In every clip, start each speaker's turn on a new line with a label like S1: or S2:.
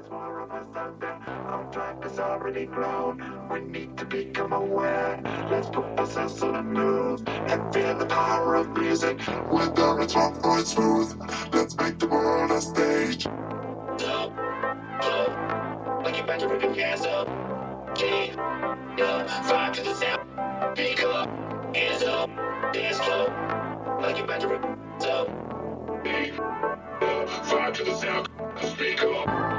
S1: far of us under. Our tribe is already grown. We need to become aware. Let's put ourselves on the move and feel the power of music. Whether it's rough or it's smooth, let's make the world a stage. Up, up, like you better rip your hands up. G, yeah, vibe to the sound. Pick up, hands up, dance club, like you better rip up. B, yeah, vibe to the sound. Speak up.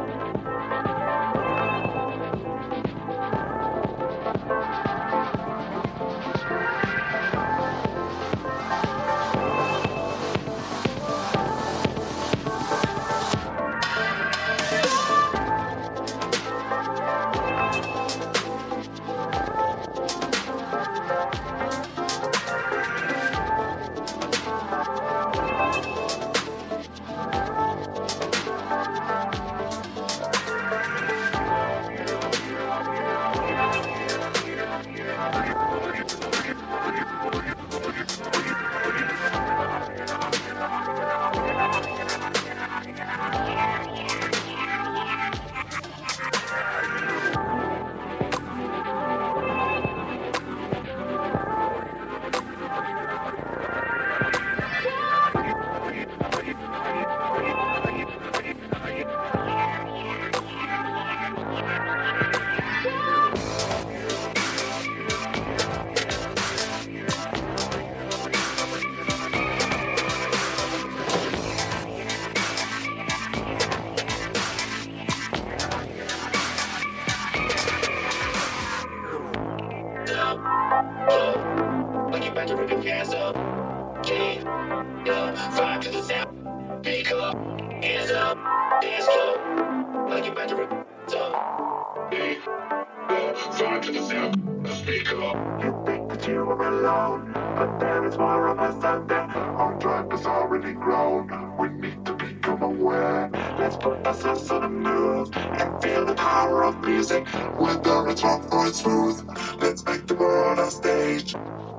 S1: Like you better rip your hands up. G, yeah, vibe to the sound. Pick up, hands up, dance club. Like you better rip up. B, yeah, vibe to the sound. Speak up. You think that you are alone, but there is more of us out there. Our tribe is already grown. We need to become aware. Let's put ourselves on the move and feel the power of music. Whether it's rough or it's smooth, let's make the world a stage.